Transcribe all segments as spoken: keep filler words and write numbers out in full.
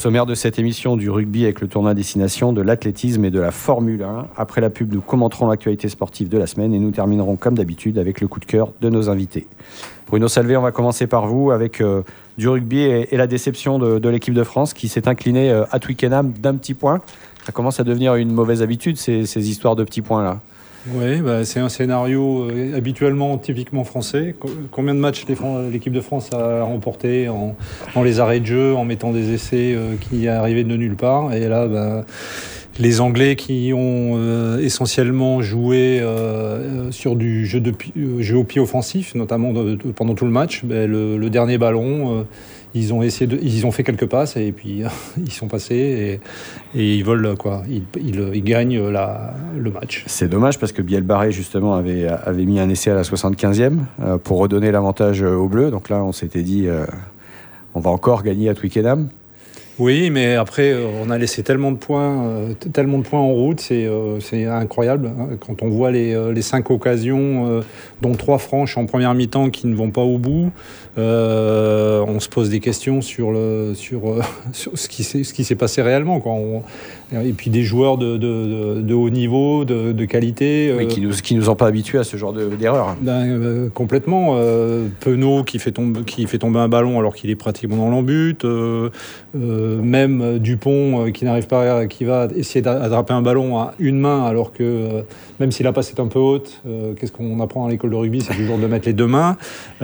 sommaire de cette émission, du rugby avec le tournoi à destination, de l'athlétisme et de la Formule un. Après la pub, nous commenterons l'actualité sportive de la semaine et nous terminerons comme d'habitude avec le coup de cœur de nos invités. Bruno Salvé, on va commencer par vous avec euh, du rugby et, et la déception de, de l'équipe de France qui s'est inclinée euh, à Twickenham d'un petit point. Ça commence à devenir une mauvaise habitude, ces, ces histoires de petits points-là. Oui, bah, c'est un scénario euh, habituellement typiquement français. Combien de matchs les, l'équipe de France a remporté en, en les arrêts de jeu, en mettant des essais euh, qui arrivaient de nulle part. Et là, bah, les Anglais qui ont euh, essentiellement joué euh, sur du jeu, de, euh, jeu au pied offensif, notamment de, de, pendant tout le match, bah, le, le dernier ballon... Euh, Ils ont essayé de, ils ont fait quelques passes et puis ils sont passés et, et ils volent quoi. Ils, ils, ils gagnent la, le match. C'est dommage parce que Biel Barré justement avait, avait mis un essai à la soixante-quinzième euh, pour redonner l'avantage aux Bleus. Donc là, on s'était dit, euh, on va encore gagner à Twickenham. Oui, mais après, on a laissé tellement de points, euh, tellement de points en route, c'est, euh, c'est incroyable. Quand on voit les, les cinq occasions, euh, dont trois franches en première mi-temps qui ne vont pas au bout, euh, on se pose des questions sur, le, sur, euh, sur ce, qui s'est, ce qui s'est passé réellement, quoi. On, et puis des joueurs de, de, de, de haut niveau, de, de qualité. Oui, euh, qui nous, qui nous ont pas habitués à ce genre de, d'erreur. Ben, euh, complètement. Euh, Penaud qui fait, tombe, qui fait tomber un ballon alors qu'il est pratiquement dans l'embut. Euh, euh, même Dupont euh, qui n'arrive pas, qui va essayer d'attraper un ballon à une main alors que euh, même si la passe est un peu haute, euh, qu'est-ce qu'on apprend à l'école de rugby, c'est toujours de mettre les deux mains.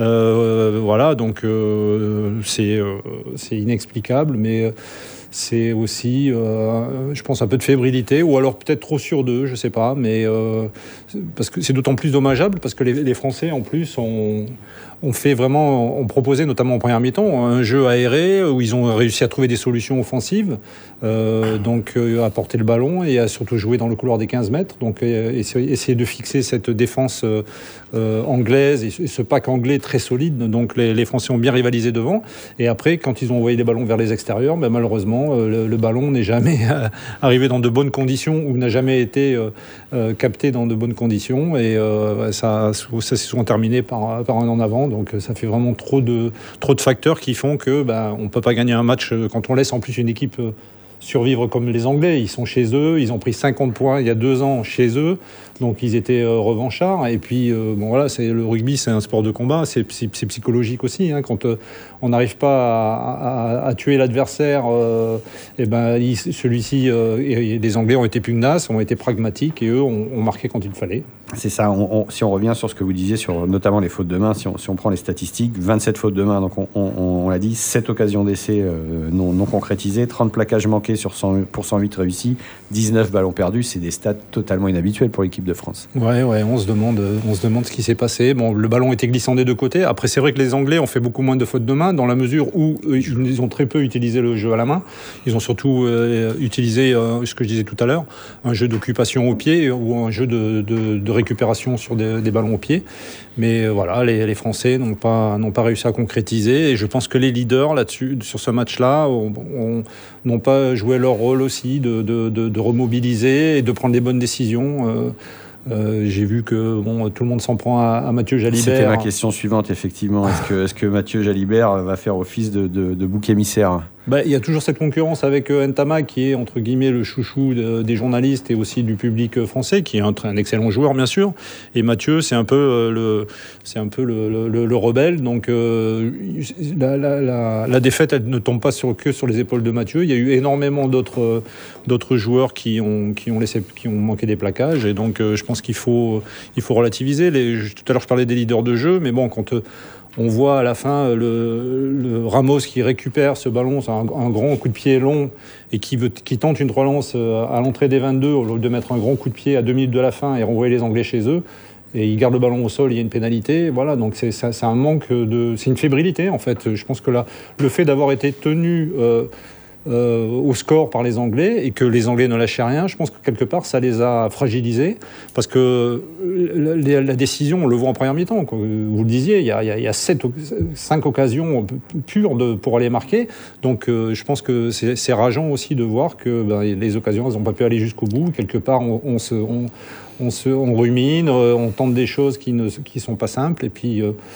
Euh, voilà, donc euh, c'est, euh, c'est inexplicable, mais c'est aussi, euh, je pense, un peu de fébrilité, ou alors peut-être trop sûr d'eux, je sais pas, mais euh, parce que c'est d'autant plus dommageable parce que les, les Français, en plus, ont, ont fait vraiment, ont proposé, notamment en première mi-temps, un jeu aéré où ils ont réussi à trouver des solutions offensives, euh, donc euh, à porter le ballon et à surtout jouer dans le couloir des quinze mètres, donc euh, essayer de fixer cette défense euh, euh, anglaise et ce pack anglais très solide. Donc les, les Français ont bien rivalisé devant, et après, quand ils ont envoyé les ballons vers les extérieurs, ben, malheureusement, Le, le ballon n'est jamais arrivé dans de bonnes conditions ou n'a jamais été euh, euh, capté dans de bonnes conditions et euh, ça, ça s'est souvent terminé par, par un en avant, donc ça fait vraiment trop de, trop de facteurs qui font que ben, on ne peut pas gagner un match quand on laisse en plus une équipe euh, survivre comme les Anglais. Ils sont chez eux, ils ont pris cinquante points il y a deux ans chez eux, donc ils étaient euh, revanchards. Et puis euh, bon voilà, c'est le rugby, c'est un sport de combat, c'est, c'est, c'est psychologique aussi. Hein, quand euh, on n'arrive pas à, à, à tuer l'adversaire, euh, et ben il, celui-ci, euh, et les Anglais ont été pugnaces, ont été pragmatiques et eux ont, ont marqué quand il fallait. C'est ça. On, on, si on revient sur ce que vous disiez sur notamment les fautes de main, si on, si on prend les statistiques, vingt-sept fautes de main. Donc on, on, on l'a dit, sept occasions d'essai euh, non, non concrétisées, trente plaquages manqués sur cent, pour cent huit réussis, dix-neuf ballons perdus. C'est des stats totalement inhabituels pour l'équipe de France. Ouais, ouais, on se demande, on se demande ce qui s'est passé. Bon, le ballon était glissant des deux côtés. Après, c'est vrai que les Anglais ont fait beaucoup moins de fautes de main dans la mesure où euh, ils ont très peu utilisé le jeu à la main. Ils ont surtout euh, utilisé euh, ce que je disais tout à l'heure, un jeu d'occupation au pied ou un jeu de, de, de récupération sur des, des ballons au pied. Mais euh, voilà, les, les Français n'ont pas, n'ont pas réussi à concrétiser. Et je pense que les leaders là-dessus, sur ce match-là, ont, ont, n'ont pas joué leur rôle aussi de, de, de, de remobiliser et de prendre des bonnes décisions. Euh, Euh, j'ai vu que bon, tout le monde s'en prend à, à Mathieu Jalibert. C'était ma question suivante, effectivement. Est-ce que, est-ce que Mathieu Jalibert va faire office de, de, de bouc émissaire ? Bah, il y a toujours cette concurrence avec euh, Ntama qui est entre guillemets le chouchou de, des journalistes et aussi du public français, qui est un, un excellent joueur bien sûr. Et Mathieu, c'est un peu euh, le, c'est un peu le, le, le rebelle. Donc euh, la, la, la, la défaite, elle ne tombe pas sur, que sur les épaules de Mathieu. Il y a eu énormément d'autres, euh, d'autres joueurs qui ont, qui ont laissé, qui ont manqué des plaquages. Et donc euh, je pense qu'il faut, il faut relativiser. Les, tout à l'heure je parlais des leaders de jeu, mais bon quand euh, on voit à la fin le, le Ramos qui récupère ce ballon, c'est un, un grand coup de pied long et qui, veut, qui tente une relance à l'entrée des vingt-deux au lieu de mettre un grand coup de pied à deux minutes de la fin et renvoyer les Anglais chez eux. Et il garde le ballon au sol, il y a une pénalité. Voilà, donc c'est, c'est, c'est un manque de, c'est une fébrilité en fait. Je pense que là, le fait d'avoir été tenu euh, Euh, au score par les Anglais et que les Anglais ne lâchaient rien, je pense que quelque part ça les a fragilisés parce que la, la décision, on le voit en première mi-temps, quoi. Vous le disiez, il y a, il y a sept, cinq occasions pures de, pour aller marquer, donc euh, je pense que c'est, c'est rageant aussi de voir que ben, les occasions elles n'ont pas pu aller jusqu'au bout. Quelque part on, on, se, on, on, se, on rumine, on tente des choses qui ne qui sont pas simples et puis euh,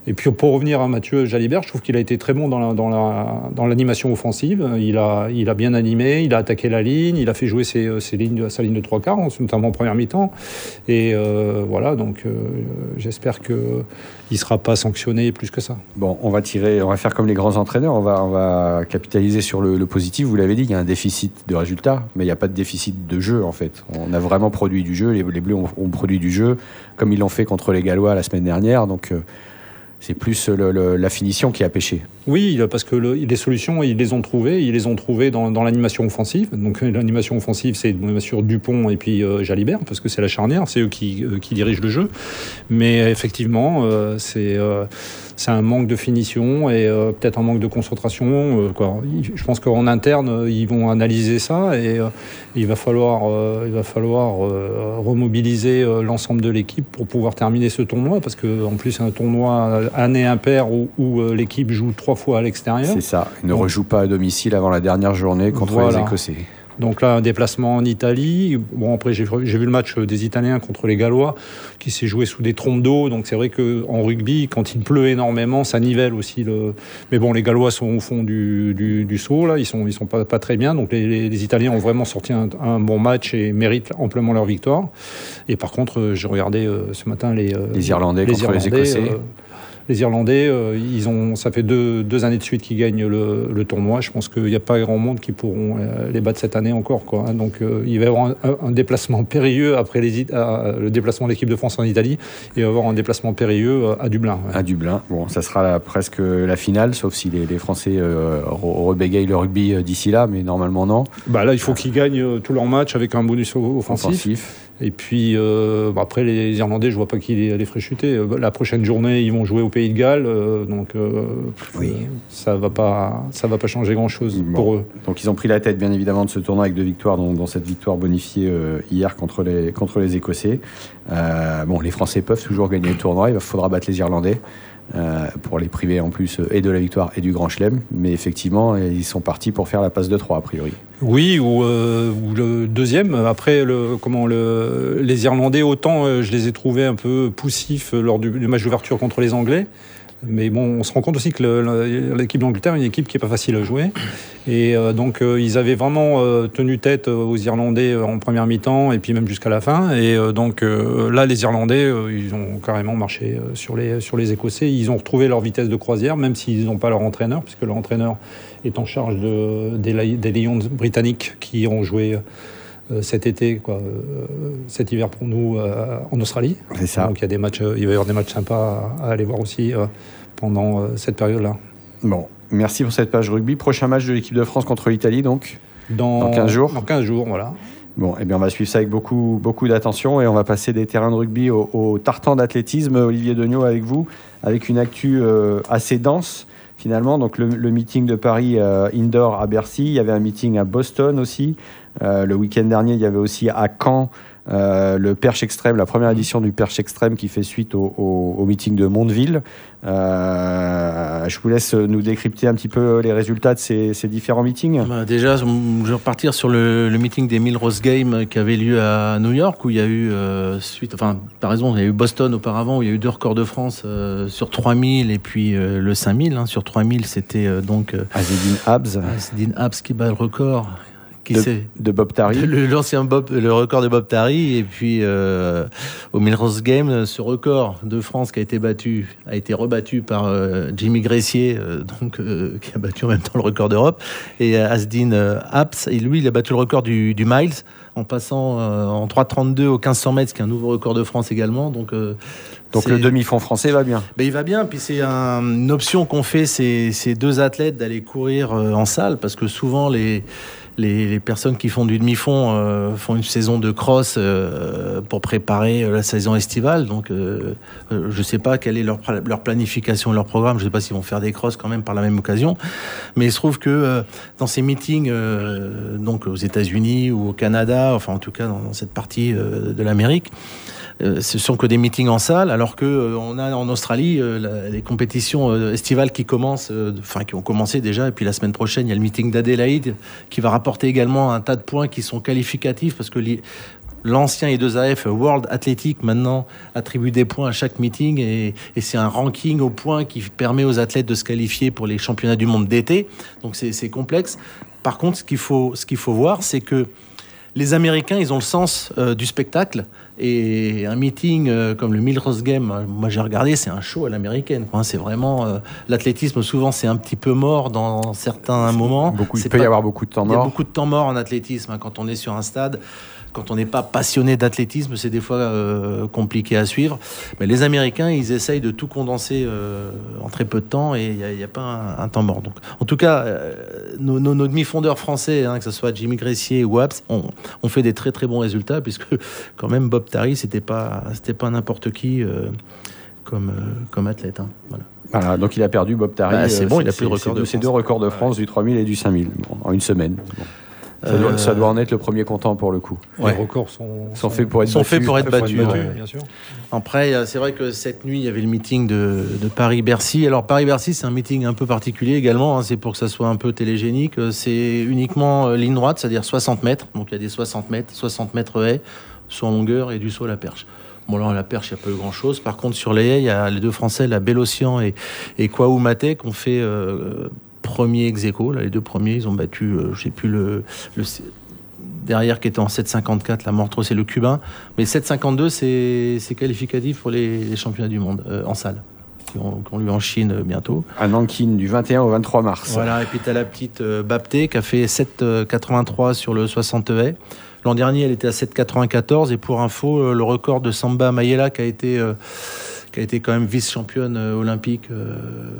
Et puis pour revenir à Mathieu Jalibert, je trouve qu'il a été très bon dans, la, dans, la, dans l'animation offensive. Il a, il a bien animé, il a attaqué la ligne, il a fait jouer ses, ses lignes, sa ligne de trois quarts, notamment en première mi-temps. Et euh, voilà, donc euh, j'espère qu'il ne sera pas sanctionné plus que ça. Bon, on va tirer, on va faire comme les grands entraîneurs, on va, on va capitaliser sur le, le positif. Vous l'avez dit, il y a un déficit de résultats, mais il n'y a pas de déficit de jeu en fait. On a vraiment produit du jeu, les, les Bleus ont, ont produit du jeu, comme ils l'ont fait contre les Gallois la semaine dernière. Donc euh, c'est plus le, le, la finition qui a pêché. Oui, parce que le, les solutions, ils les ont trouvées. Ils les ont trouvées dans, dans l'animation offensive. Donc l'animation offensive, c'est bien sûr Dupont et puis euh, Jalibert, parce que c'est la charnière, c'est eux qui, euh, qui dirigent le jeu. Mais effectivement, euh, c'est, euh, c'est un manque de finition et euh, peut-être un manque de concentration. Euh, quoi. Je pense qu'en interne, ils vont analyser ça et euh, il va falloir, euh, il va falloir euh, remobiliser euh, l'ensemble de l'équipe pour pouvoir terminer ce tournoi, parce qu'en plus, c'est un tournoi année impair où, où euh, l'équipe joue trois fois à l'extérieur. C'est ça, il ne Donc, rejoue pas à domicile avant la dernière journée contre voilà. les Écossais. Donc là, un déplacement en Italie. Bon, après, j'ai, j'ai vu le match des Italiens contre les Gallois qui s'est joué sous des trompes d'eau. Donc c'est vrai qu'en rugby, quand il pleut énormément, ça nivelle aussi le... Mais bon, les Gallois sont au fond du, du, du saut, là. Ils sont, ils sont pas, pas très bien. Donc les, les, les Italiens ont vraiment sorti un, un bon match et méritent amplement leur victoire. Et par contre, j'ai regardé euh, ce matin les... Euh, les Irlandais les contre Irlandais, les Écossais. Euh, Les Irlandais, euh, ils ont, ça fait deux, deux années de suite qu'ils gagnent le, le tournoi. Je pense qu'il n'y a pas grand monde qui pourront euh, les battre cette année encore, quoi. Donc euh, il va y avoir un, un déplacement périlleux après les, à, le déplacement de l'équipe de France en Italie, et il va y avoir un déplacement périlleux à Dublin. Ouais. À Dublin. Bon, ça sera la, presque la finale, sauf si les, les Français euh, rebégayent le rugby d'ici là, mais normalement non. Bah là, il faut qu'ils gagnent tous leurs matchs avec un bonus offensif. offensif. Et puis euh, bah après les Irlandais, je vois pas qui les, les ferait chuter. La prochaine journée, ils vont jouer au Pays de Galles, euh, donc euh, oui. ça va pas, ça va pas changer grand chose bon. pour eux. Donc ils ont pris la tête bien évidemment de ce tournoi avec deux victoires, dont, dont cette victoire bonifiée euh, hier contre les contre les Écossais. Euh, bon, les Français peuvent toujours gagner le tournoi, il faudra battre les Irlandais. Euh, pour les priver en plus et de la victoire et du Grand Chelem, mais effectivement ils sont partis pour faire la passe de trois a priori. Oui, ou, euh, ou le deuxième. Après, le, comment le, les Irlandais, autant euh, je les ai trouvés un peu poussifs lors du, du match d'ouverture contre les Anglais. Mais bon, on se rend compte aussi que le, l'équipe d'Angleterre est une équipe qui n'est pas facile à jouer. Et euh, donc, euh, ils avaient vraiment euh, tenu tête aux Irlandais en première mi-temps et puis même jusqu'à la fin. Et euh, donc, euh, là, les Irlandais, euh, ils ont carrément marché sur les, sur les Écossais. Ils ont retrouvé leur vitesse de croisière, même s'ils n'ont pas leur entraîneur, puisque leur entraîneur est en charge de, des, des Lions britanniques qui ont joué euh, cet été, quoi, euh, cet hiver pour nous euh, en Australie. C'est ça. Donc il y a des matchs, il va y avoir des matchs sympas à, à aller voir aussi euh, pendant euh, cette période-là. Bon, merci pour cette page rugby. Prochain match de l'équipe de France contre l'Italie, donc dans, dans quinze jours. Dans quinze jours, voilà. Bon, eh bien, on va suivre ça avec beaucoup, beaucoup d'attention et on va passer des terrains de rugby au, au tartan d'athlétisme. Olivier Degnaud avec vous, avec une actu euh, assez dense finalement. Donc le, le meeting de Paris euh, indoor à Bercy, il y avait un meeting à Boston aussi. Euh, le week-end dernier, il y avait aussi à Caen euh, le Perche Extrême, la première édition du Perche Extrême qui fait suite au, au, au meeting de Mondeville. Euh, je vous laisse nous décrypter un petit peu les résultats de ces, ces différents meetings. Bah déjà, je vais repartir sur le, le meeting des mille Rose Games qui avait lieu à New York, où il y a eu, euh, suite, enfin, par raison, il y a eu Boston auparavant, où il y a eu deux records de France euh, sur trois mille et puis euh, le cinq mille. Hein, sur trois mille, c'était euh, donc euh, Azzedine Habs. Azzedine Habs qui bat le record. De, de Bob Tari, le, l'ancien Bob, le record de Bob Tari, et puis euh, au Millrose Games, ce record de France qui a été battu, a été rebattu par euh, Jimmy Gressier, euh, donc euh, qui a battu en même temps le record d'Europe, et euh, Azzedine euh, Habs, et lui il a battu le record du, du miles en passant euh, en trois trente-deux au quinze cents mètres, qui est un nouveau record de France également. Donc euh, Donc c'est... le demi-fond français va bien. Ben, il va bien, puis c'est un, une option qu'ont fait ces, ces deux athlètes d'aller courir euh, en salle, parce que souvent les Les, les personnes qui font du demi-fond euh, font une saison de cross euh, pour préparer la saison estivale. Donc, euh, euh, je ne sais pas quelle est leur, leur planification, leur programme. Je ne sais pas s'ils vont faire des crosses quand même par la même occasion. Mais il se trouve que euh, dans ces meetings, euh, donc aux États-Unis ou au Canada, enfin en tout cas dans, dans cette partie euh, de l'Amérique, Euh, ce sont que des meetings en salle, alors que euh, on a en Australie euh, la, les compétitions euh, estivales qui commencent, enfin euh, qui ont commencé déjà, et puis la semaine prochaine il y a le meeting d'Adélaïde qui va rapporter également un tas de points qui sont qualificatifs, parce que li- L'ancien I deux A F, World Athletic, maintenant, attribue des points à chaque meeting et, et c'est un ranking au point qui permet aux athlètes de se qualifier pour les championnats du monde d'été. Donc, c'est, c'est complexe. Par contre, ce qu'il faut, ce qu'il faut voir, c'est que les Américains, ils ont le sens euh, du spectacle. Et un meeting euh, comme le Millrose Game, euh, moi j'ai regardé, c'est un show à l'américaine. Quoi. C'est vraiment euh, l'athlétisme. Souvent, c'est un petit peu mort dans certains moments. Beaucoup, c'est il peut pas, y avoir beaucoup de temps mort. Il y a beaucoup de temps mort en athlétisme hein, quand on est sur un stade. Quand on n'est pas passionné d'athlétisme, c'est des fois euh, compliqué à suivre. Mais les Américains, ils essayent de tout condenser euh, en très peu de temps et il n'y a, a pas un, un temps mort. Donc, en tout cas, euh, nos, nos, nos demi-fondeurs français, hein, que ce soit Jimmy Gressier ou Abs, ont, ont fait des très très bons résultats puisque quand même Bob Tari, c'était pas c'était pas n'importe qui euh, comme euh, comme athlète. Hein. Voilà. Voilà, donc il a perdu Bob Tari. Bah, c'est bon, il a plus le record de France. Ces deux records de France, ouais. Du trois mille et du cinq mille, bon, en une semaine. Bon. Ça, euh... doit, ça doit en être le premier content pour le coup. Ouais. Les records sont, sont faits pour être sont battus. Faits pour être battus, battus ouais. Bien sûr. Après, c'est vrai que cette nuit, il y avait le meeting de, de Paris-Bercy. Alors Paris-Bercy, c'est un meeting un peu particulier également. Hein, c'est pour que ça soit un peu télégénique. C'est uniquement ligne droite, c'est-à-dire soixante mètres. Donc il y a des soixante mètres, soixante mètres haies, saut en longueur et du saut à la perche. Bon, là, à la perche, il n'y a pas eu grand-chose. Par contre, sur les haies, il y a les deux Français, la Bellocian et, et Kwaou Maté, qui ont fait euh, premier ex-aequo. Là, les deux premiers, ils ont battu, euh, je ne sais plus, le, le derrière qui était en sept cinquante-quatre, la Mortros, c'est le Cubain. Mais sept cinquante-deux, c'est, c'est qualificatif pour les, les championnats du monde euh, en salle, qui ont, qui ont lieu en Chine euh, bientôt. À Nankin, du vingt et un au vingt-trois mars. Voilà, et puis tu as la petite euh, Bapté qui a fait sept quatre-vingt-trois sur le soixante haies. L'an dernier, elle était à sept quatre-vingt-quatorze. Et pour info, euh, le record de Samba Mayela qui a été... Euh, qui a été quand même vice-championne euh, olympique euh,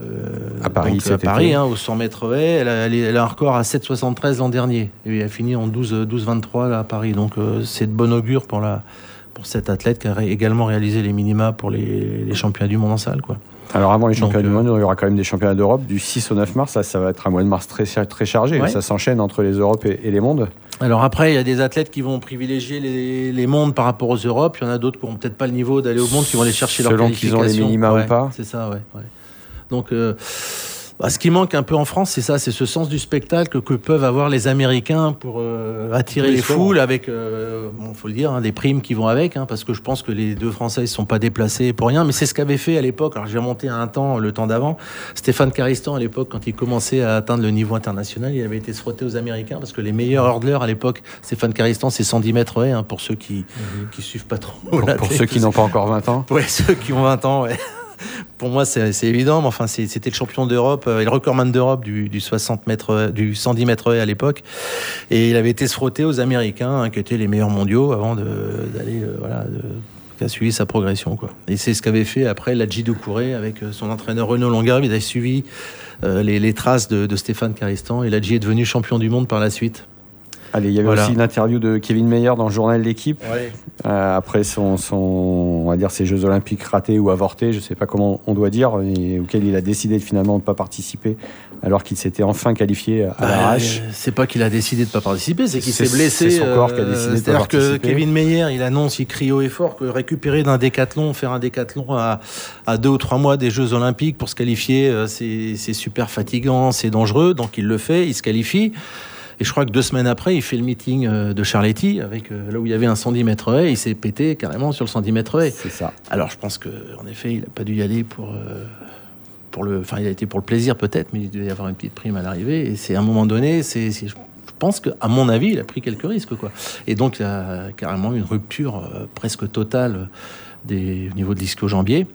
à Paris, donc, à Paris hein, aux cent mètres haies. Elle a, elle, elle a un record à sept soixante-treize l'an dernier. Et elle a fini en douze vingt-trois là, à Paris. Donc euh, c'est de bon augure pour, la, pour cette athlète qui a ré- également réalisé les minima pour les, les championnats du monde en salle. Quoi. Alors avant les championnats donc, du monde, euh, il y aura quand même des championnats d'Europe du six au neuf mars. Ça, ça va être un mois de mars très, très chargé. Ouais. Ça s'enchaîne entre les Europes et, et les mondes. Alors après, il y a des athlètes qui vont privilégier les, les mondes par rapport aux Europes. Il y en a d'autres qui n'ont peut-être pas le niveau d'aller au monde, qui vont aller chercher leur qualification. Selon qu'ils ont les minima ouais, ou pas. C'est ça, ouais. ouais. Donc, euh, bah, ce qui manque un peu en France, c'est ça, c'est ce sens du spectacle que peuvent avoir les Américains pour euh, attirer les foules avec, euh, bon, faut le dire, hein, des primes qui vont avec, hein, parce que je pense que les deux Français ne sont pas déplacés pour rien. Mais c'est ce qu'avait fait à l'époque. Alors j'ai remonté à un temps, le temps d'avant. Stéphane Caristan à l'époque, quand il commençait à atteindre le niveau international, il avait été se frotter aux Américains parce que les meilleurs hurdlers à l'époque, Stéphane Caristan, c'est cent dix mètres haies, hein, pour ceux qui mm-hmm. qui suivent pas trop. Pour, pour ceux qui n'ont pas encore vingt ans. Ouais, ceux qui ont vingt ans, ouais. Pour moi, c'est, c'est évident, mais enfin, c'est, c'était le champion d'Europe euh, et le recordman d'Europe du, du soixante mètres, du cent dix mètres haies à l'époque. Et il avait été se frotter aux Américains, hein, qui étaient les meilleurs mondiaux avant de, d'aller, euh, voilà, de, qui a suivi sa progression, quoi. Et c'est ce qu'avait fait après Ladji Doucouré avec son entraîneur Renaud Longueur. Il avait suivi euh, les, les traces de, de Stéphane Caristan et Ladji est devenu champion du monde par la suite. Allez, il y avait voilà. aussi une interview de Kevin Meyer dans le journal L'équipe, ouais. euh, après son, son, on va dire ses Jeux Olympiques ratés ou avortés, je ne sais pas comment on doit dire, et auquel il a décidé de, finalement de ne pas participer, alors qu'il s'était enfin qualifié à bah, l'arrache. Euh, c'est pas qu'il a décidé de ne pas participer, c'est qu'il c'est, s'est blessé. C'est son corps euh, qui a décidé de pas participer. C'est-à-dire que Kevin Meyer, il annonce, il crie haut et fort que récupérer d'un décathlon, faire un décathlon à, à deux ou trois mois des Jeux Olympiques pour se qualifier, euh, c'est, c'est super fatigant, c'est dangereux, donc il le fait, il se qualifie. Et je crois que deux semaines après, il fait le meeting de Charletti, avec, euh, là où il y avait un cent dix mètres haies, il s'est pété carrément sur le cent dix mètres haies. C'est ça. Alors je pense qu'en effet, il n'a pas dû y aller pour, euh, pour le... Enfin, il a été pour le plaisir peut-être, mais il devait y avoir une petite prime à l'arrivée. Et c'est à un moment donné, c'est, c'est, je pense qu'à mon avis, il a pris quelques risques, quoi. Et donc, il y a carrément une rupture euh, presque totale des, au niveau de l'ischio-jambier.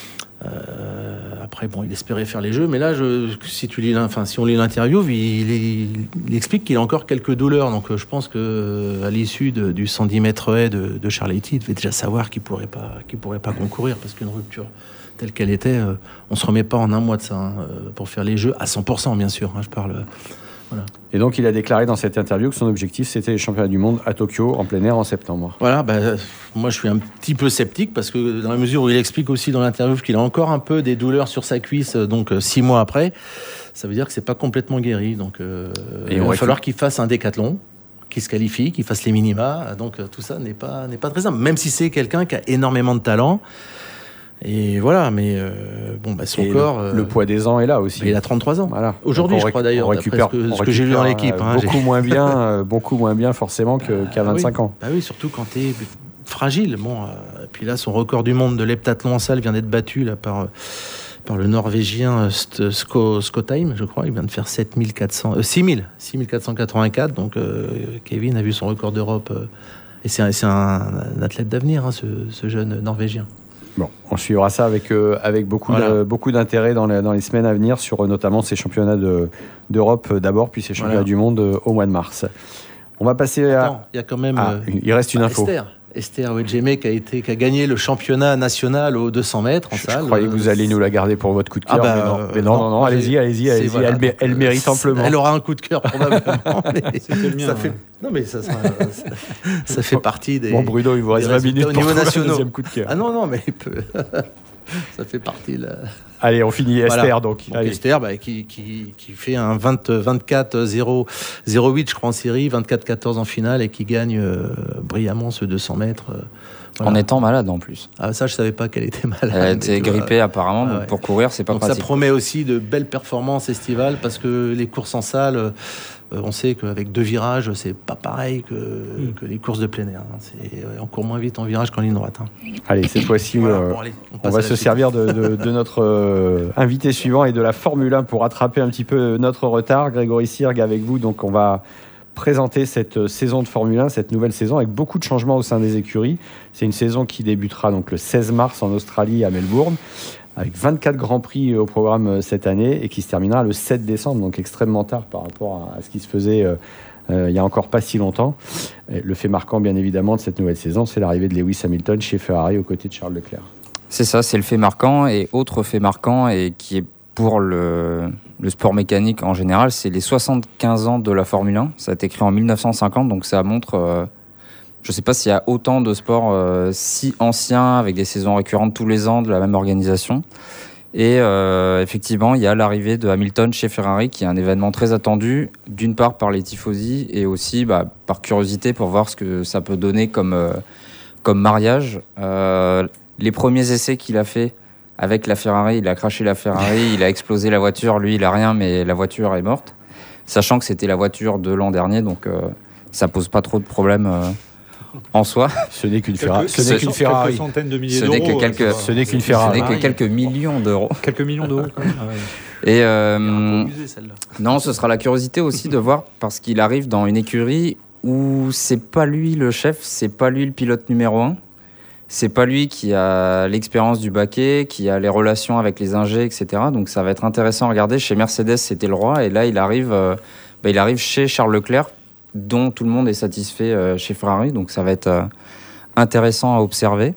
Euh, après, bon, il espérait faire les Jeux, mais là, je, si tu lis, enfin, si on lit l'interview, il, il, il explique qu'il a encore quelques douleurs. Donc, je pense que à l'issue de, du cent dix mètres haies de, de Charletti, il devait déjà savoir qu'il pourrait pas, qu'il pourrait pas concourir parce qu'une rupture telle qu'elle était, euh, on se remet pas en un mois de ça hein, pour faire les Jeux à cent pour cent, bien sûr. Hein, je parle. Euh, Voilà. Et donc, il a déclaré dans cette interview que son objectif, c'était les championnats du monde à Tokyo, en plein air, en septembre. Voilà, bah, moi, je suis un petit peu sceptique, parce que dans la mesure où il explique aussi dans l'interview qu'il a encore un peu des douleurs sur sa cuisse, donc euh, six mois après, ça veut dire que c'est pas complètement guéri. Donc, euh, il va falloir qu'il fasse un décathlon, qu'il se qualifie, qu'il fasse les minima. Donc, euh, tout ça n'est pas, n'est pas très simple. Même si c'est quelqu'un qui a énormément de talent, Et voilà, mais euh, bon, bah, son Et corps. Le, euh, le poids des ans est là aussi. Il a trente-trois ans. Voilà. Aujourd'hui, Donc on je crois d'ailleurs, on d'après récupère, ce que, on ce que j'ai lu dans récupère, l'équipe. euh, hein, beaucoup j'ai- moins bien, euh, beaucoup moins bien forcément que- qu'à Ah vingt-cinq oui. ans. Bah oui, surtout quand tu es fragile. Bon, euh, puis là, son record du monde de l'heptathlon en salle vient d'être battu là, par, euh, par le Norvégien euh, St- Sko- Skotheim, je crois. Il vient de faire sept mille quatre cents, euh, six mille, six mille quatre cent quatre-vingt-quatre. Donc, euh, Kevin a vu son record d'Europe. euh, et c'est un, c'est un, un athlète d'avenir, hein, ce, ce jeune Norvégien. Bon, on suivra ça avec, euh, avec beaucoup, Voilà. de- beaucoup d'intérêt dans, les- dans les semaines à venir sur euh, notamment ces championnats de- d'Europe euh, d'abord, puis ces championnats Voilà. du monde euh, au mois de mars. On va passer Attends, à... il y a quand même. Ah, euh, il reste une bah, info. Esther. Esther Wedjeme qui a, été, qui a gagné le championnat national aux deux cents mètres en Je, je salle. croyais que vous alliez nous la garder pour votre coup de cœur, Ah bah, mais non, euh, mais non, non, non, non, allez-y, j'ai- allez-y, c'est- allez-y, voilà, elle, mé- donc, elle euh, mérite amplement. Elle aura un coup de cœur probablement. mais C'était le mien, ça fait, ouais. non mais ça, ça, ça fait partie des. Bon, Bruno, il vous reste des vingt minutes résultats au pour niveau trouver un nationaux. deuxième coup de cœur. Ah non non mais il peut. Ça fait partie là. Allez, on finit Voilà. Esther, donc. Donc Allez. Esther bah, qui, qui, qui fait un vingt, vingt-quatre zéro huit je crois en série, vingt-quatre quatorze en finale et qui gagne euh, brillamment ce deux cents mètres. euh, voilà. En étant malade en plus. Ah ça je savais pas qu'elle était malade. Elle mais était tu vois. grippée apparemment, Ah donc ouais. pour courir, c'est pas Donc pratique. ça promet aussi de belles performances estivales parce que les courses en salle, euh, on sait qu'avec deux virages, c'est pas pareil que, Mm. que les courses de plein air. hein. C'est ouais, on court moins vite en virage qu'en ligne droite. hein. Allez, cette fois-ci, Voilà, euh, bon, allez, on on passe va à se la suite. servir de, de- de notre euh, invité suivant et de la Formule un pour rattraper un petit peu notre retard. Grégory Sirg avec vous, donc on va présenter cette saison de Formule un, cette nouvelle saison avec beaucoup de changements au sein des écuries. C'est une saison qui débutera donc le seize mars en Australie à Melbourne, avec vingt-quatre grands prix au programme cette année et qui se terminera le sept décembre, donc extrêmement tard par rapport à, à ce qui se faisait euh, euh, il n'y a encore pas si longtemps. Et le fait marquant, bien évidemment, de cette nouvelle saison, c'est l'arrivée de Lewis Hamilton chez Ferrari aux côtés de Charles Leclerc. C'est ça, c'est le fait marquant. Et autre fait marquant, et qui est pour le, le sport mécanique en général, c'est les soixante-quinze ans de la Formule un. Ça a été créé en mille neuf cent cinquante, donc ça montre... euh, je ne sais pas s'il y a autant de sports euh, si anciens, avec des saisons récurrentes tous les ans, de la même organisation. Et euh, effectivement, il y a l'arrivée de Hamilton chez Ferrari, qui est un événement très attendu, d'une part par les tifosi, et aussi bah, par curiosité pour voir ce que ça peut donner comme, euh, comme mariage. Euh, les premiers essais qu'il a fait avec la Ferrari, il a craché la Ferrari, il a explosé la voiture, lui il a rien, mais la voiture est morte. Sachant que c'était la voiture de l'an dernier, donc euh, ça pose pas trop de problèmes euh, en soi. Ce n'est qu'une Quelques- Ferrari. Ce n'est quelques- qu'une Quelques Ferrari. centaines de milliers Ce d'euros. n'est que quelques- euh, Ce n'est qu'une Ce Ferrari. n'est que quelques millions d'euros. Quelques millions d'euros. quand même. Ah ouais. Et Il y a euh, un beau musée, celle-là. non, ce sera la curiosité aussi de voir, parce qu'il arrive dans une écurie où c'est pas lui le chef, c'est pas lui le pilote numéro un. C'est pas lui qui a l'expérience du baquet, qui a les relations avec les ingés, et cetera. Donc ça va être intéressant à regarder. Chez Mercedes, c'était le roi, et là il arrive, euh, bah, il arrive chez Charles Leclerc, dont tout le monde est satisfait euh, chez Ferrari. Donc ça va être euh, intéressant à observer.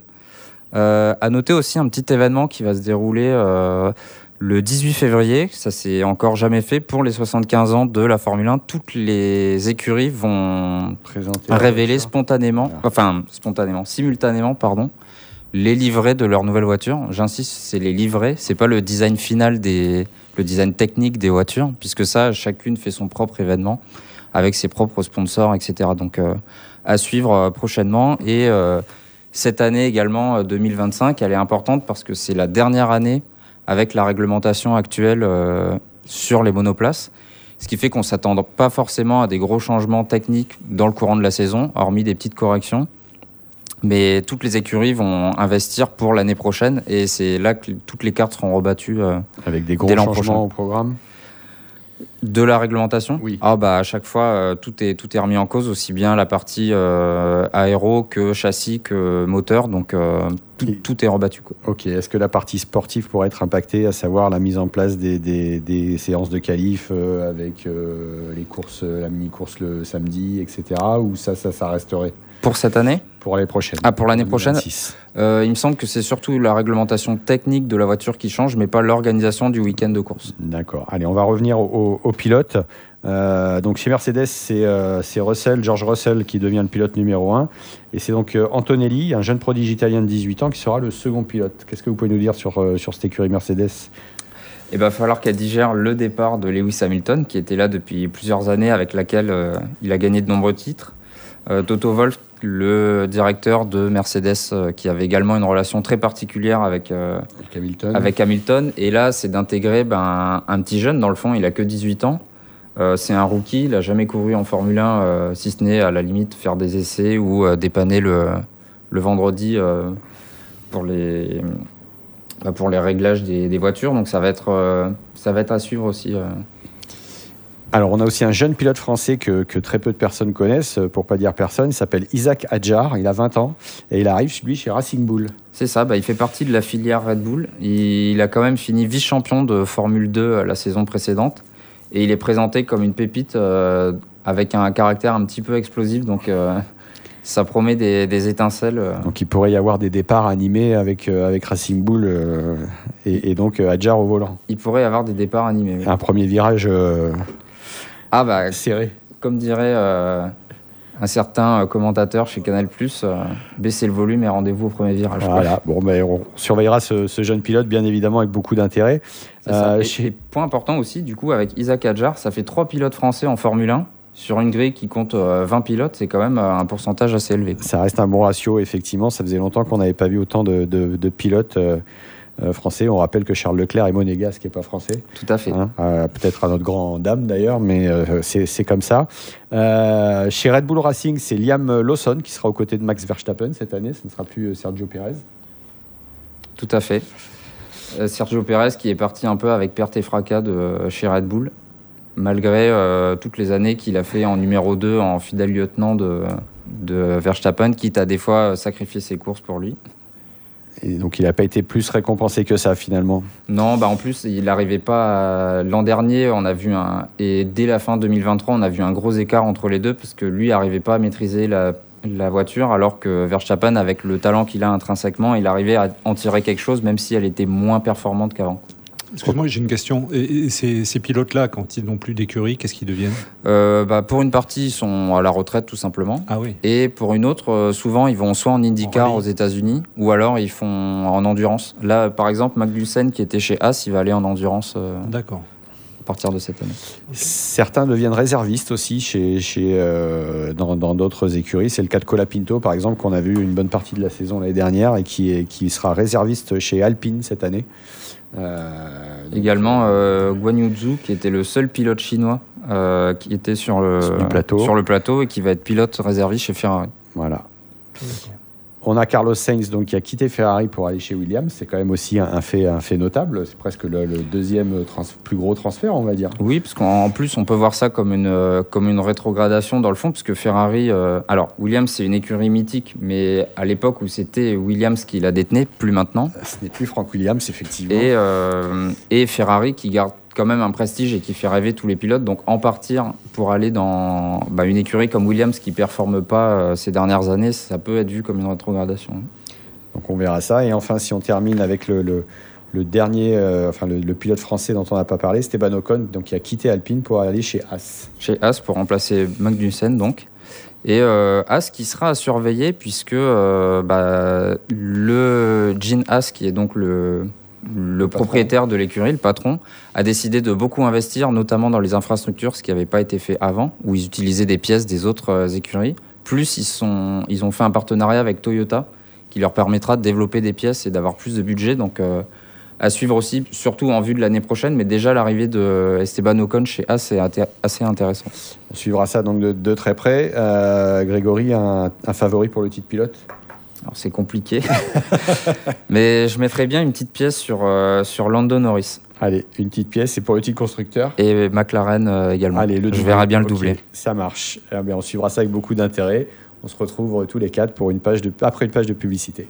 Euh, à noter aussi un petit événement qui va se dérouler euh, le dix-huit février. Ça c'est encore jamais fait pour les soixante-quinze ans de la Formule un. Toutes les écuries vont Présenté. révéler spontanément, Voilà. enfin spontanément, simultanément, pardon, les livrets de leur nouvelle voiture. J'insiste, c'est les livrets, c'est pas le design final des, le design technique des voitures, puisque ça, chacune fait son propre événement avec ses propres sponsors, et cetera. Donc euh, à suivre euh, prochainement. Et euh, cette année également, euh, deux mille vingt-cinq, elle est importante parce que c'est la dernière année avec la réglementation actuelle euh, sur les monoplaces. Ce qui fait qu'on ne s'attend pas forcément à des gros changements techniques dans le courant de la saison, hormis des petites corrections. Mais toutes les écuries vont investir pour l'année prochaine et c'est là que toutes les cartes seront rebattues euh, Avec des gros Dès l'an changements prochain. au programme. de la réglementation. Oui. Ah bah à chaque fois, euh, tout est tout est remis en cause, aussi bien la partie euh, aéro que châssis que moteur. Donc euh, tout, Et- tout est rebattu, quoi. Ok, est-ce que la partie sportive pourrait être impactée, à savoir la mise en place des, des, des séances de qualif euh, avec euh, les courses, la mini-course le samedi, et cetera. Ou ça, ça, ça resterait Pour cette année, pour l'année prochaine? Ah, pour l'année deux mille prochaine vingt-six. euh, il me semble que c'est surtout la réglementation technique de la voiture qui change, mais pas l'organisation du week-end de course. D'accord. Allez, on va revenir au, au- au pilote. Euh, donc chez Mercedes, c'est euh, c'est Russell, George Russell qui devient le pilote numéro un. Et c'est donc euh, Antonelli, un jeune prodige italien de dix-huit ans, qui sera le second pilote. Qu'est-ce que vous pouvez nous dire sur, euh, sur cette écurie Mercedes? Il va falloir qu'elle digère le départ de Lewis Hamilton, qui était là depuis plusieurs années, avec laquelle euh, il a gagné de nombreux titres. Euh, Toto Wolff le directeur de Mercedes euh, qui avait également une relation très particulière avec, euh, avec, Hamilton. avec Hamilton. Et là, c'est d'intégrer ben, un, un petit jeune, dans le fond, il a que dix-huit ans. Euh, c'est un rookie, il n'a jamais couru en Formule un, euh, si ce n'est à la limite faire des essais ou euh, dépanner le, le vendredi euh, pour, les, bah, pour les réglages des, des voitures. Donc ça va être, euh, ça va être à suivre aussi. Euh. Alors, on a aussi un jeune pilote français que, que très peu de personnes connaissent, pour pas dire personne. Il s'appelle Isaac Hadjar, il a vingt ans et il arrive, lui, chez Racing Bull. C'est ça, bah, il fait partie de la filière Red Bull. Il, il a quand même fini vice-champion de Formule deux la saison précédente et il est présenté comme une pépite euh, avec un caractère un petit peu explosif, donc euh, ça promet des, des étincelles. Euh. Donc, il pourrait y avoir des départs animés avec, euh, avec Racing Bull euh, et, et donc euh, Hadjar au volant. Il pourrait y avoir des départs animés. Oui. Un premier virage... Euh... Ah bah, serré. Comme dirait euh, un certain commentateur chez Canal+, euh, baissez le volume et rendez-vous au premier virage. Voilà, bon, ben, on surveillera ce, ce jeune pilote, bien évidemment, avec beaucoup d'intérêt. Euh, et, chez... et point important aussi, du coup, avec Isaac Hadjar, ça fait trois pilotes français en Formule un. Sur une grille qui compte euh, vingt pilotes, c'est quand même euh, un pourcentage assez élevé. Ça reste un bon ratio, effectivement. Ça faisait longtemps qu'on n'avait pas vu autant de, de, de pilotes euh, Euh, français. On rappelle que Charles Leclerc est monégasque, qui n'est pas français. Tout à fait. Hein, euh, peut-être à notre grand dame d'ailleurs, mais euh, c'est, c'est comme ça. Euh, chez Red Bull Racing, c'est Liam Lawson qui sera aux côtés de Max Verstappen cette année. Ce ne sera plus Sergio Pérez. Tout à fait. Euh, Sergio Pérez qui est parti un peu avec perte et fracas de euh, chez Red Bull, malgré euh, toutes les années qu'il a fait en numéro deux, en fidèle lieutenant de, de Verstappen, quitte à des fois sacrifier ses courses pour lui. Et donc il n'a pas été plus récompensé que ça finalement. Non, bah en plus il n'arrivait pas. À... L'an dernier, on a vu un et dès la fin deux mille vingt-trois, on a vu un gros écart entre les deux parce que lui n'arrivait pas à maîtriser la, la voiture, alors que Verstappen, avec le talent qu'il a intrinsèquement, il arrivait à en tirer quelque chose, même si elle était moins performante qu'avant. Excuse-moi, j'ai une question. Et, et ces, ces pilotes-là, quand ils n'ont plus d'écurie, qu'est-ce qu'ils deviennent ? euh, bah, Pour une partie, ils sont à la retraite, tout simplement. Ah oui. Et pour une autre, euh, souvent, ils vont soit en IndyCar aux États-Unis, ou alors ils font en endurance. Là, par exemple, Magnussen, qui était chez Haas, il va aller en endurance euh, D'accord. à partir de cette année. Certains deviennent réservistes aussi chez, chez, euh, dans, dans d'autres écuries. C'est le cas de Colapinto, par exemple, qu'on a vu une bonne partie de la saison l'année dernière et qui, est, qui sera réserviste chez Alpine cette année. Euh, Également euh, Guan Yu Zhu, qui était le seul pilote chinois euh, qui était sur le, sur, plateau. sur le plateau et qui va être pilote réserviste chez Ferrari. Voilà. On a Carlos Sainz donc, qui a quitté Ferrari pour aller chez Williams. C'est quand même aussi un, un, fait, un fait notable. C'est presque le, le deuxième trans, plus gros transfert, on va dire. Oui, parce qu'en plus, on peut voir ça comme une, euh, comme une rétrogradation dans le fond, parce que Ferrari... Euh, alors, Williams, c'est une écurie mythique, mais à l'époque où c'était Williams qui la détenait, plus maintenant. Ce n'est plus Frank Williams, effectivement. Et, euh, et Ferrari qui garde quand même un prestige et qui fait rêver tous les pilotes. Donc, en partir pour aller dans bah, une écurie comme Williams qui ne performe pas euh, ces dernières années, ça peut être vu comme une rétrogradation. Donc, on verra ça. Et enfin, si on termine avec le, le, le dernier, euh, enfin le, le pilote français dont on n'a pas parlé, Esteban Ocon, donc, qui a quitté Alpine pour aller chez Haas. Chez Haas pour remplacer Magnussen, donc. Et euh, Haas qui sera à surveiller puisque euh, bah, le Gene Haas, qui est donc le... Le, le propriétaire de l'écurie, le patron, a décidé de beaucoup investir, notamment dans les infrastructures, ce qui n'avait pas été fait avant, où ils utilisaient des pièces des autres euh, écuries. Plus, ils, sont, ils ont fait un partenariat avec Toyota, qui leur permettra de développer des pièces et d'avoir plus de budget. Donc, euh, à suivre aussi, surtout en vue de l'année prochaine, mais déjà l'arrivée de Esteban Ocon chez Haas est inté- assez intéressant. On suivra ça donc de, de très près. Euh, Grégory, un, un favori pour le titre pilote ? Alors c'est compliqué, mais je mettrais bien une petite pièce sur, euh, sur Lando Norris. Allez, une petite pièce, c'est pour le titre constructeur. Et McLaren euh, également. Allez, le je verrai bien le okay, doublé. Ça marche. Eh bien, on suivra ça avec beaucoup d'intérêt. On se retrouve tous les quatre pour une page de, après une page de publicité.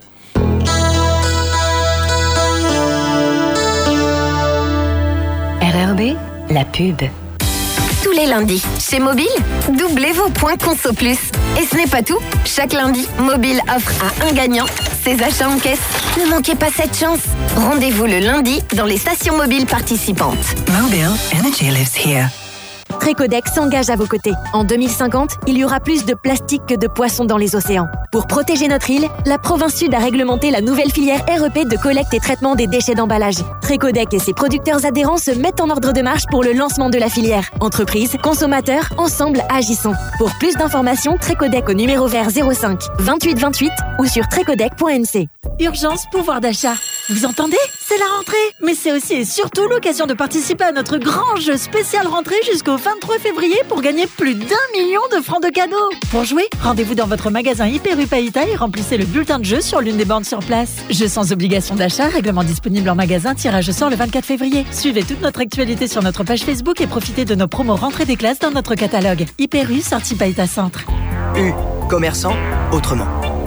R R B, la pub. Tous les lundis, chez Mobile, doublez vos points Conso Plus. Et ce n'est pas tout. Chaque lundi, Mobile offre à un gagnant ses achats en caisse. Ne manquez pas cette chance. Rendez-vous le lundi dans les stations mobiles participantes. Mobile, energy lives here. Trécodec s'engage à vos côtés. En deux mille cinquante, il y aura plus de plastique que de poissons dans les océans. Pour protéger notre île, la province Sud a réglementé la nouvelle filière R E P de collecte et traitement des déchets d'emballage. Trécodec et ses producteurs adhérents se mettent en ordre de marche pour le lancement de la filière. Entreprises, consommateurs, ensemble agissons. Pour plus d'informations, Trécodec au numéro vert zéro cinq vingt-huit vingt-huit ou sur trécodec point n c. Urgence pouvoir d'achat. Vous entendez ? C'est la rentrée. Mais c'est aussi et surtout l'occasion de participer à notre grand jeu spécial rentrée jusqu'au vingt-trois février pour gagner plus d'un million de francs de cadeaux. Pour jouer, rendez-vous dans votre magasin Hyper U Païta et remplissez le bulletin de jeu sur l'une des bornes sur place. Jeu sans obligation d'achat, règlement disponible en magasin, tirage au sort le vingt-quatre février. Suivez toute notre actualité sur notre page Facebook et profitez de nos promos rentrée des classes dans notre catalogue. Hyper U, sortie Païta Centre. U, commerçant, autrement.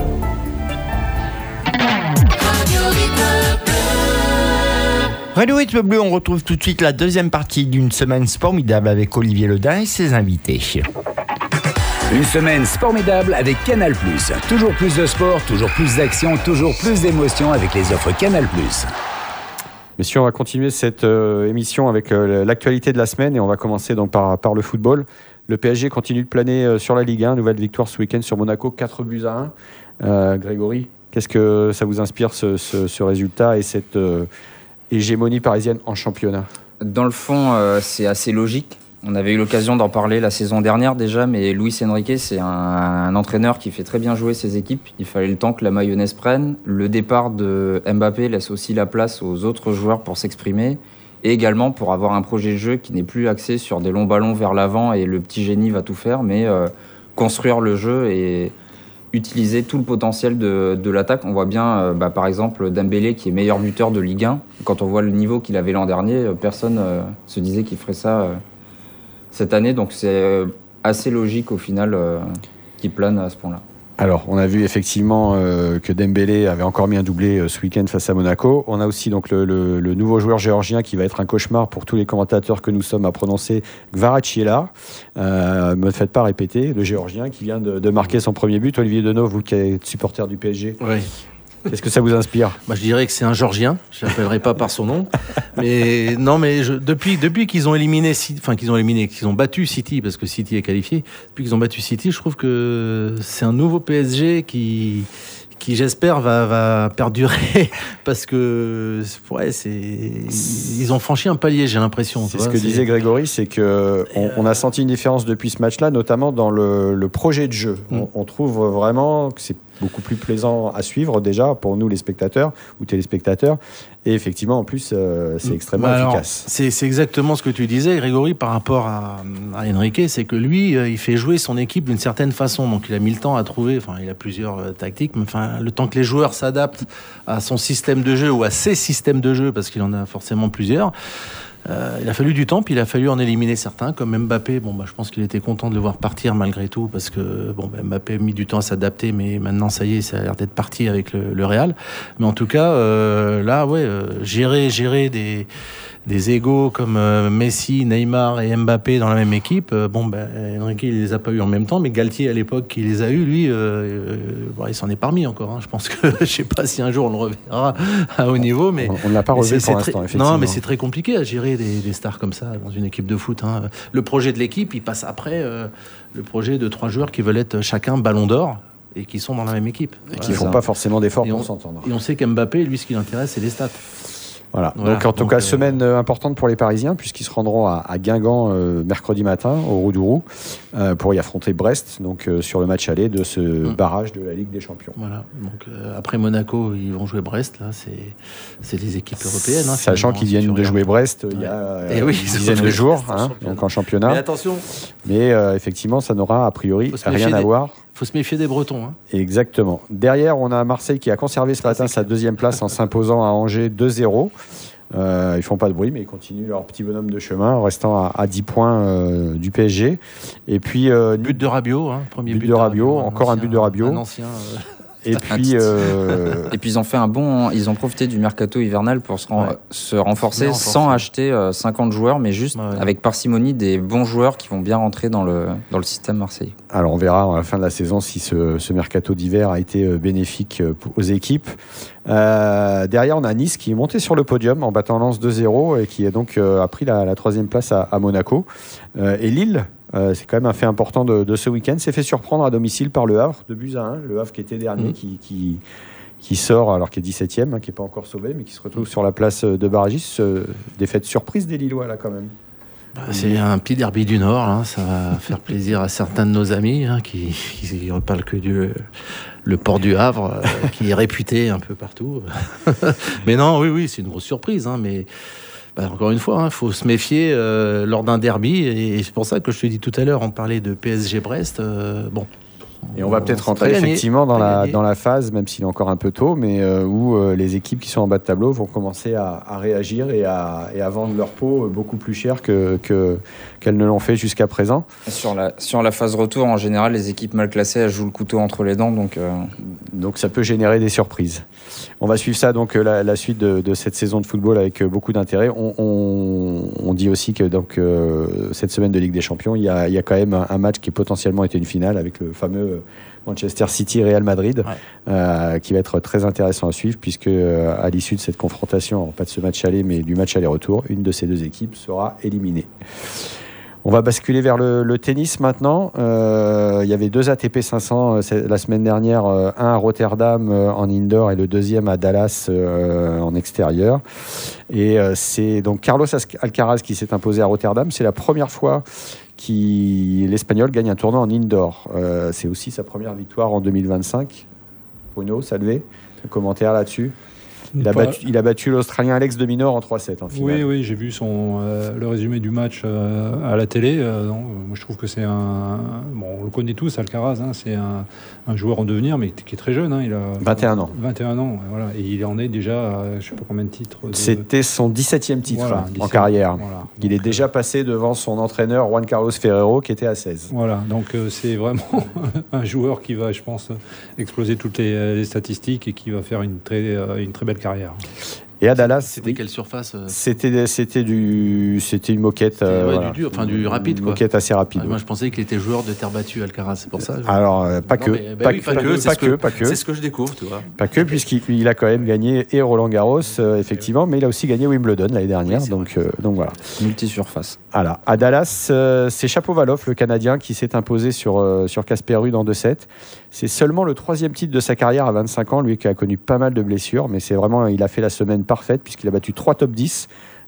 Radio Rythme Bleu, on retrouve tout de suite la deuxième partie d'une semaine formidable avec Olivier Ledin et ses invités. Une semaine formidable avec Canal plus. Toujours plus de sport, toujours plus d'action, toujours plus d'émotions avec les offres Canal plus. Messieurs, on va continuer cette euh, émission avec euh, l'actualité de la semaine et on va commencer donc par, par le football. Le P S G continue de planer euh, sur la Ligue un. Nouvelle victoire ce week-end sur Monaco, quatre buts à un. Euh, Grégory, qu'est-ce que ça vous inspire ce, ce, ce résultat et cette euh, hégémonie parisienne en championnat ? Dans le fond, euh, c'est assez logique. On avait eu l'occasion d'en parler la saison dernière déjà, mais Luis Enrique, c'est un, un entraîneur qui fait très bien jouer ses équipes. Il fallait le temps que la mayonnaise prenne. Le départ de Mbappé laisse aussi la place aux autres joueurs pour s'exprimer et également pour avoir un projet de jeu qui n'est plus axé sur des longs ballons vers l'avant et le petit génie va tout faire, mais euh, construire le jeu et utiliser tout le potentiel de, de l'attaque. On voit bien, euh, bah, par exemple, Dembélé qui est meilleur buteur de Ligue un. Quand on voit le niveau qu'il avait l'an dernier, personne euh, se disait qu'il ferait ça euh, cette année. Donc c'est assez logique au final euh, qu'il plane à ce point-là. Alors, on a vu effectivement euh, que Dembélé avait encore mis un doublé euh, ce week-end face à Monaco. On a aussi donc le, le, le nouveau joueur géorgien qui va être un cauchemar pour tous les commentateurs que nous sommes à prononcer, Kvaratskhelia. Euh, me faites pas répéter, le géorgien qui vient de, de marquer son premier but. Olivier Denot, vous qui êtes supporter du P S G. Oui. Qu'est-ce que ça vous inspire ? Bah, je dirais que c'est un Georgien. Je l'appellerai pas par son nom. Mais non, mais je, depuis depuis qu'ils ont éliminé, enfin qu'ils ont éliminé, qu'ils ont battu City, parce que City est qualifié. Depuis qu'ils ont battu City, je trouve que c'est un nouveau P S G qui qui j'espère va, va perdurer parce que ouais, c'est ils ont franchi un palier, j'ai l'impression. C'est ce que c'est... disait Grégory, c'est que on, on a senti une différence depuis ce match-là, notamment dans le, le projet de jeu. Mm. On, on trouve vraiment que c'est beaucoup plus plaisant à suivre déjà pour nous les spectateurs ou téléspectateurs. Et effectivement, en plus, euh, c'est extrêmement bah alors, efficace. C'est, c'est exactement ce que tu disais, Grégory, par rapport à, à Enrique, c'est que lui, euh, il fait jouer son équipe d'une certaine façon. Donc, il a mis le temps à trouver, enfin, il a plusieurs euh, tactiques, mais enfin, le temps que les joueurs s'adaptent à son système de jeu ou à ses systèmes de jeu, parce qu'il en a forcément plusieurs. Euh, il a fallu du temps, puis il a fallu en éliminer certains, comme Mbappé. Bon, bah, je pense qu'il était content de le voir partir malgré tout, parce que bon, bah, Mbappé a mis du temps à s'adapter, mais maintenant, ça y est, ça a l'air d'être parti avec le, le Real. Mais en tout cas, euh, là, ouais, euh, gérer, gérer des des égos comme euh, Messi, Neymar et Mbappé dans la même équipe. Euh, bon, ben, Enrique, il les a pas eu en même temps, mais Galtier, à l'époque, qui les a eus, lui, euh, euh, bon, il s'en est parmi encore. Hein. Je pense que, je sais pas si un jour on le reverra à haut niveau, mais on ne l'a pas revu pour très, l'instant, effectivement. Non, mais c'est très compliqué à gérer des, des stars comme ça dans une équipe de foot. Hein. Le projet de l'équipe, il passe après euh, le projet de trois joueurs qui veulent être chacun Ballon d'Or et qui sont dans la même équipe. Et qui ne font pas forcément d'efforts pour on, s'entendre. Et on sait qu'Mbappé, lui, ce qui l'intéresse, c'est les stats. Voilà. voilà. Donc en tout donc, cas, euh... semaine importante pour les Parisiens puisqu'ils se rendront à, à Guingamp euh, mercredi matin au Roudourou euh, pour y affronter Brest, donc euh, sur le match aller de ce mmh. barrage de la Ligue des Champions. Voilà. Donc euh, après Monaco, ils vont jouer Brest. Là, c'est c'est des équipes européennes. Hein, Sachant qu'ils viennent de jouer Brest ouais. il y a euh, oui, une dizaine de jours, hein, donc en championnat. Mais attention. Mais euh, effectivement, ça n'aura a priori rien à des... voir. Il faut se méfier des Bretons. Hein. Exactement. Derrière, on a Marseille qui a conservé ce matin sa deuxième place en s'imposant à Angers deux zéro. Euh, ils font pas de bruit, mais ils continuent leur petit bonhomme de chemin, en restant à, à dix points euh, du P S G. Et puis euh, but de Rabiot, hein, premier but, but de Rabiot, de Rabiot encore un un but de Rabiot. Un ancien. Euh... Et puis, euh... et puis ils ont fait un bon, ils ont profité du mercato hivernal pour se, ren- ouais. se renforcer, renforcer sans acheter euh, cinquante joueurs, mais juste ouais. avec parcimonie des bons joueurs qui vont bien rentrer dans le dans le système marseillais. Alors on verra à la fin de la saison si ce, ce mercato d'hiver a été bénéfique aux équipes. Euh, derrière, on a Nice qui est monté sur le podium en battant Lens deux zéro et qui a donc euh, a pris la, la troisième place à, à Monaco. Euh, et Lille, euh, c'est quand même un fait important de, de ce week-end, s'est fait surprendre à domicile par Le Havre, deux buts à un. Le Havre qui était dernier, mmh. qui, qui, qui sort alors qu'il est dix-septième, hein, qui n'est pas encore sauvé, mais qui se retrouve sur la place de barragiste. Euh, défaite surprise des Lillois là quand même. Bah, c'est un petit derby du Nord, hein. Ça va faire plaisir à certains de nos amis hein, qui ne reparlent que du le port du Havre, euh, qui est réputé un peu partout. Mais non, oui, oui, c'est une grosse surprise. Hein, mais bah, encore une fois, il hein, faut se méfier euh, lors d'un derby. Et c'est pour ça que je te dis tout à l'heure, on parlait de P S G Brest. Euh, bon. Et on va peut-être rentrer effectivement dans la, dans la phase, même s'il est encore un peu tôt, mais euh, où euh, les équipes qui sont en bas de tableau vont commencer à, à réagir et à, et à vendre leur peau beaucoup plus cher que, que, qu'elles ne l'ont fait jusqu'à présent. Sur la, sur la phase retour, en général, les équipes mal classées, elles jouent le couteau entre les dents. Donc, euh... donc ça peut générer des surprises. On va suivre ça, donc la, la suite de, de cette saison de football avec beaucoup d'intérêt. On, on, on dit aussi que donc, euh, cette semaine de Ligue des Champions, il y a, il y a quand même un, un match qui potentiellement était une finale avec le fameux Manchester City-Real Madrid, ouais. euh, qui va être très intéressant à suivre, puisque euh, à l'issue de cette confrontation, pas de ce match aller, mais du match aller-retour, une de ces deux équipes sera éliminée. On va basculer vers le, le tennis maintenant. Euh, il y avait deux A T P cinq cents euh, la semaine dernière, euh, un à Rotterdam euh, en indoor et le deuxième à Dallas euh, en extérieur. Et euh, c'est donc Carlos Alcaraz qui s'est imposé à Rotterdam. C'est la première fois qui l'Espagnol gagne un tournoi en indoor. Euh, c'est aussi sa première victoire en deux mille vingt-cinq. Bruno, Salvé, un commentaire là-dessus? Il a, battu, il a battu l'Australien Alex de Minaur en trois sept en finale. Oui, oui, j'ai vu son, euh, le résumé du match euh, à la télé. Euh, non, moi, je trouve que c'est un... Bon, on le connaît tous, Alcaraz. Hein, c'est un, un joueur en devenir, mais qui est très jeune. Hein, il a vingt et un ans. vingt et un ans, voilà. Et il en est déjà à je ne sais pas combien de titres. De... C'était son dix-septième titre voilà, dix-sept en carrière. Voilà. Il donc, est déjà passé devant son entraîneur Juan Carlos Ferrero, qui était à seize. Voilà, donc euh, c'est vraiment un joueur qui va, je pense, exploser toutes les, les statistiques et qui va faire une très, euh, une très belle carrière. Et à Dallas, c'était oui. quelle surface euh... C'était c'était du c'était une moquette, c'était, euh, ouais, voilà. du dur, enfin du rapide une quoi. Moquette assez rapide. Ah, moi je pensais qu'il était joueur de terre battue, Alcaraz, c'est pour ça. Je... Alors euh, pas, non, que, mais, bah, pas, oui, que, pas, que, pas, que, pas que, c'est ce que je découvre, tu vois. Pas que puisqu'il il a quand même gagné et Roland Garros euh, effectivement, mais il a aussi gagné Wimbledon l'année dernière, oui, donc euh, donc voilà. Multi-surface. Voilà. À Dallas, euh, c'est Shapovalov, le Canadien, qui s'est imposé sur euh, sur Casper Ruud en deux sept. C'est seulement le troisième titre de sa carrière à vingt-cinq ans, lui qui a connu pas mal de blessures, mais c'est vraiment, il a fait la semaine parfaite puisqu'il a battu trois top dix,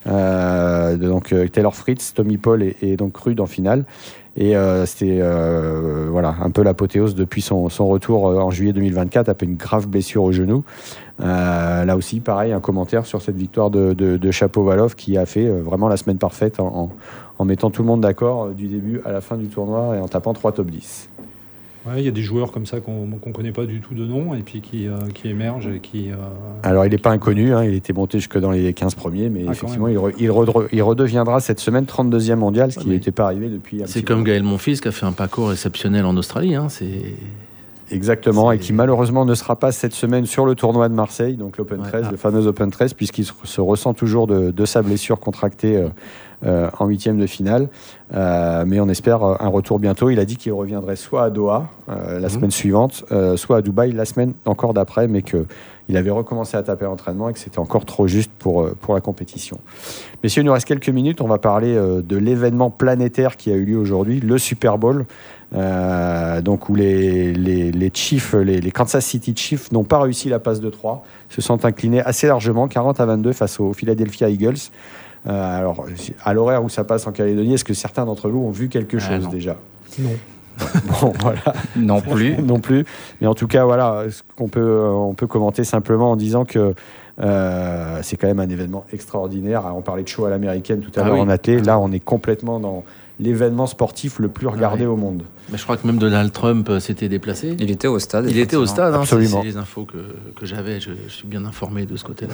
euh, donc euh, Taylor Fritz, Tommy Paul et, et donc Ruud en finale. Et euh, c'était euh, voilà, un peu l'apothéose depuis son, son retour en juillet deux mille vingt-quatre après une grave blessure au genou. Euh, là aussi, pareil, un commentaire sur cette victoire de, de, de Shapovalov qui a fait euh, vraiment la semaine parfaite en, en, en mettant tout le monde d'accord euh, du début à la fin du tournoi et en tapant trois top dix. Ouais, il y a des joueurs comme ça qu'on ne connaît pas du tout de nom et puis qui, euh, qui émergent et qui... Euh, Alors, il n'est pas inconnu, hein, il était monté jusque dans les quinze premiers, mais ah, effectivement, il, re, il, re, il redeviendra cette semaine trente-deuxième mondial, ce ouais, qui n'était pas arrivé depuis un C'est comme Gaël Monfils qui a fait un parcours exceptionnel en Australie. Hein, c'est... Exactement, c'est... et qui malheureusement ne sera pas cette semaine sur le tournoi de Marseille, donc l'Open ouais, treize, ah. le fameux Open treize, puisqu'il se ressent toujours de, de sa blessure contractée euh, euh, en huitième de finale. Euh, mais on espère un retour bientôt. Il a dit qu'il reviendrait soit à Doha euh, la mmh. semaine suivante, euh, soit à Dubaï la semaine encore d'après, mais qu'il avait recommencé à taper l'entraînement et que c'était encore trop juste pour, pour la compétition. Messieurs, il nous reste quelques minutes. On va parler euh, de l'événement planétaire qui a eu lieu aujourd'hui, le Super Bowl. Euh, donc où les, les, les Chiefs, les, les Kansas City Chiefs n'ont pas réussi la passe de trois, se sont inclinés assez largement, quarante à vingt-deux face aux Philadelphia Eagles. Euh, alors, à l'horaire où ça passe en Calédonie, est-ce que certains d'entre vous ont vu quelque chose ah, déjà? Non. Bon, voilà. Non plus. non plus. Mais en tout cas, voilà, ce qu'on peut, on peut commenter simplement en disant que euh, c'est quand même un événement extraordinaire. On parlait de show à l'américaine tout à ah l'heure oui. en athlée. Là, on est complètement dans l'événement sportif le plus regardé ouais. au monde. Mais je crois que même Donald Trump s'était déplacé. Il était au stade. Il était au stade, hein, absolument. C'est, c'est les infos que, que j'avais. Je, je suis bien informé de ce côté-là.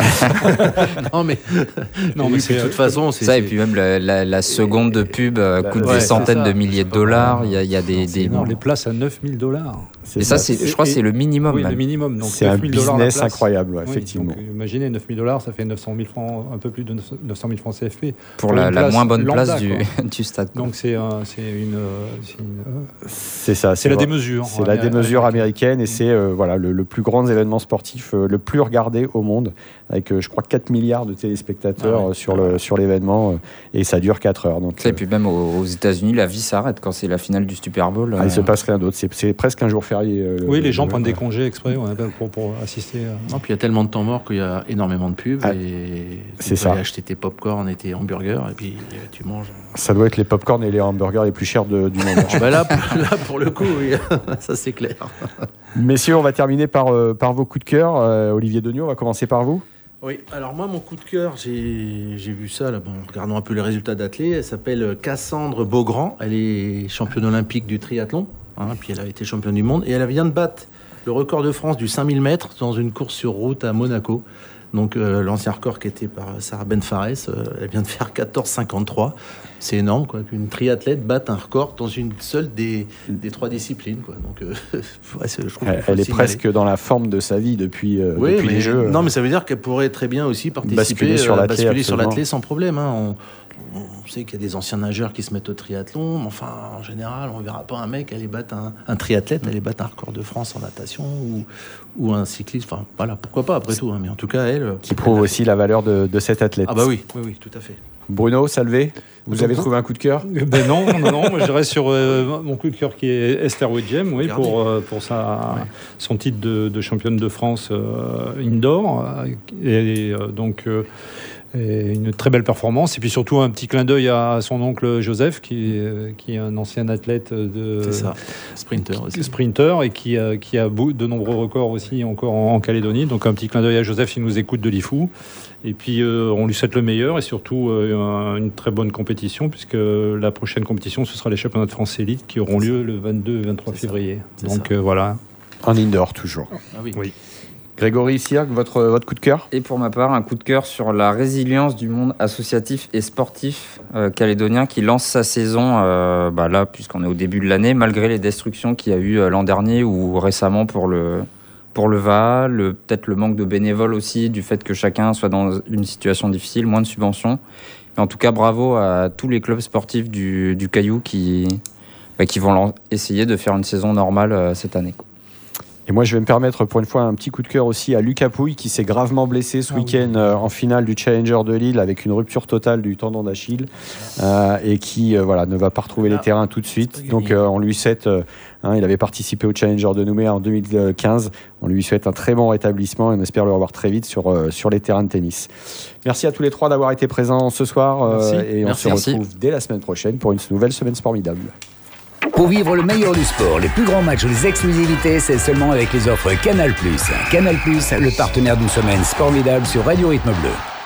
non, mais, non, mais c'est, de toute façon, c'est ça. c'est... Et puis même la, la, la seconde de pub euh, coûte ouais, des centaines ça, de milliers de dollars. Il y a, il y a des, non, des non, les places à neuf mille dollars. Et ça, c'est, je crois, que c'est le minimum. Oui, même. le minimum. Donc c'est un business incroyable, ouais, oui, effectivement. Donc, imaginez neuf mille dollars, ça fait neuf cent mille francs, un peu plus de neuf cent mille francs C F P pour, pour la, la moins bonne lambda, place du, du stade. Donc c'est, euh, c'est une, c'est, une c'est ça. C'est, c'est la démesure. C'est la démesure américaine et c'est euh, voilà le, le plus grand événement sportif, euh, le plus regardé au monde, avec euh, je crois quatre milliards de téléspectateurs ah ouais. euh, sur le sur l'événement euh, et ça dure quatre heures. Donc. Et euh, puis même aux, aux États-Unis, la vie s'arrête quand c'est la finale du Super Bowl. Ah, euh... il se passe rien d'autre. C'est, c'est presque un jour férié. Euh, oui, le, les gens le, prennent ouais. des congés exprès ouais, pour, pour assister. À... Non, puis il y a tellement de temps mort qu'il y a énormément de pubs ah, et tu c'est peux ça. aller acheter tes pop-corn et tes hamburgers et puis tu manges. Ça doit être les pop-corn et les hamburgers les plus chers de, du monde. bah là, là, pour le coup, oui. Ça c'est clair. Messieurs, on va terminer par, euh, par vos coups de cœur. Euh, Olivier Degnaud, on va commencer par vous. Oui, alors moi, mon coup de cœur, j'ai, j'ai vu ça, là, bon, regardons un peu les résultats d'athlée. Elle s'appelle Cassandre Beaugrand. Elle est championne olympique du triathlon, hein, puis elle a été championne du monde. Et elle vient de battre le record de France du cinq mille mètres dans une course sur route à Monaco. Donc euh, l'ancien record qui était par Sarah Ben-Fares, euh, elle vient de faire quatorze cinquante-trois. C'est énorme, quoi, qu'une triathlète batte un record dans une seule des, des trois disciplines, quoi. Donc, euh, ouais, c'est, je trouve elle, elle est presque dans la forme de sa vie depuis, euh, oui, depuis mais, les Jeux. Non, mais ça veut dire qu'elle pourrait très bien aussi participer, basculer sur l'athlé, basculer sur absolument. l'athlé sans problème. Hein. On, on sait qu'il y a des anciens nageurs qui se mettent au triathlon, mais enfin, en général, on ne verra pas un mec aller battre un, un triathlète, aller battre un record de France en natation ou, ou un cycliste. Enfin, voilà, pourquoi pas après tout. Hein. Mais en tout cas, elle. Qui prouve elle aussi la valeur de, de cet athlète. Ah bah oui, oui, oui, tout à fait. Bruno, Salvé, vous Donc, avez trouvé un coup de cœur ? Ben non, non, non. Moi, je reste sur euh, mon coup de cœur qui est Esther Wittgem, oui, pour, euh, pour sa, ouais. son titre de, de championne de France euh, indoor. Et, et euh, donc. Euh, Et une très belle performance. Et puis surtout, un petit clin d'œil à son oncle Joseph, qui, qui est un ancien athlète de... C'est ça, sprinter aussi. Sprinter, et qui a, qui a de nombreux records aussi encore en, en Calédonie. Donc un petit clin d'œil à Joseph, il nous écoute de l'I F O. Et puis euh, on lui souhaite le meilleur et surtout euh, une très bonne compétition, puisque la prochaine compétition, ce sera les championnats de France élite qui auront lieu le vingt-deux et vingt-trois février. Donc euh, voilà. En indoor toujours. Ah oui. Oui. Grégory Sierck, votre, votre coup de cœur ? Et pour ma part, un coup de cœur sur la résilience du monde associatif et sportif euh, calédonien qui lance sa saison, euh, bah là, puisqu'on est au début de l'année, malgré les destructions qu'il y a eu euh, l'an dernier ou récemment pour le, pour le V A A, le, peut-être le manque de bénévoles aussi, du fait que chacun soit dans une situation difficile, moins de subventions. Mais en tout cas, bravo à tous les clubs sportifs du, du Caillou qui, bah, qui vont essayer de faire une saison normale euh, cette année. Et moi, je vais me permettre pour une fois un petit coup de cœur aussi à Lucas Pouille qui s'est gravement blessé ce ah week-end oui. euh, en finale du Challenger de Lille avec une rupture totale du tendon d'Achille euh, et qui euh, voilà, ne va pas retrouver ah, les terrains tout de suite. Donc euh, on lui souhaite, euh, hein, il avait participé au Challenger de Nouméa en deux mille quinze, on lui souhaite un très bon rétablissement et on espère le revoir très vite sur, euh, sur les terrains de tennis. Merci à tous les trois d'avoir été présents ce soir euh, et on Merci. se retrouve Merci. dès la semaine prochaine pour une nouvelle semaine formidable. Pour vivre le meilleur du sport, les plus grands matchs, les exclusivités, c'est seulement avec les offres Canal plus. Canal plus, le partenaire d'une semaine formidable sur Radio Rythme Bleu.